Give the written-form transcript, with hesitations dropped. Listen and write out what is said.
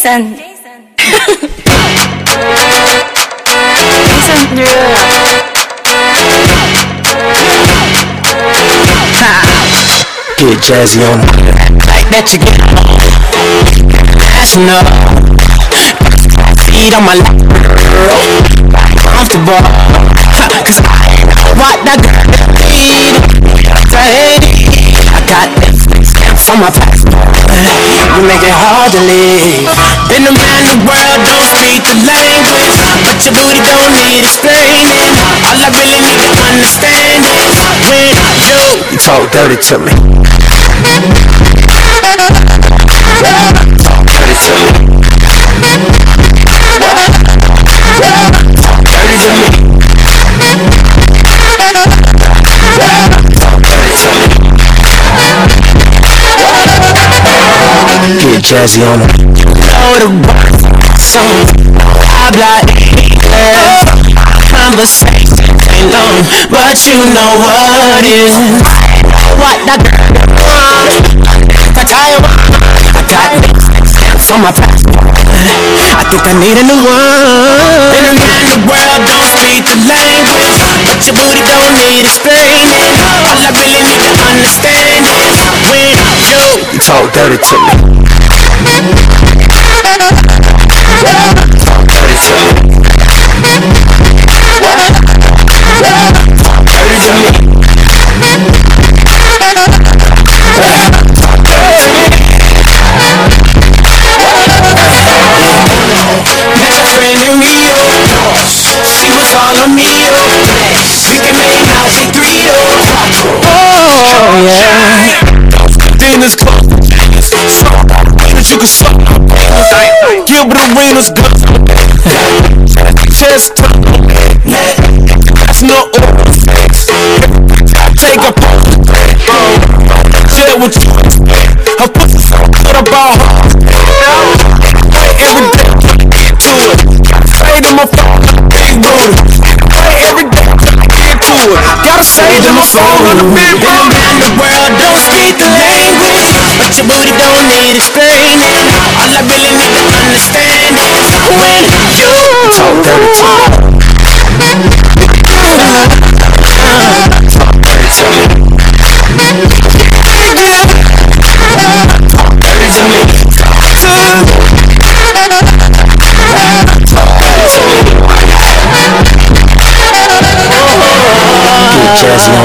Jason. Jason Derulo. Get jazzy on like that you get national. Feet on my lap, comfortable. Cause I what that girl need. I got Netflix from my passport. You make it hard to leave. Been around the world, don't speak the language, but your booty don't need explaining. All I really need to understand is when you talk dirty to me. Talk dirty to me. Talk dirty to me. Get jazzy on it. You know the words of my song. Habla inglés. Conversation ain't long, but you know what is. What that girl wants. I tell you what, I got stamps on my passport. I think I need a new one. Been around the world, don't speak the language, but your booty don't need explaining. All I really need to understand is when you talk dirty to me. Talk dirty to me. Talk dirty to me. Met your friend in Rio. She was all on me. We can make out take 3. Oh yeah. Dana's close. You can suck my penis. Gilbert Arenas guns. Chest top. That's no overfix. Take a pose. Share with you. Her pussy so good about her. Every day get to it. Say to my phone, big booty. Every day get to it. Gotta say to my phone on the big booty. Around the world, don't speak the language, but your booty don't need explaining. All I really need to understand is when you talk dirty to me. Talk dirty to me. Talk dirty to me. Get jazzy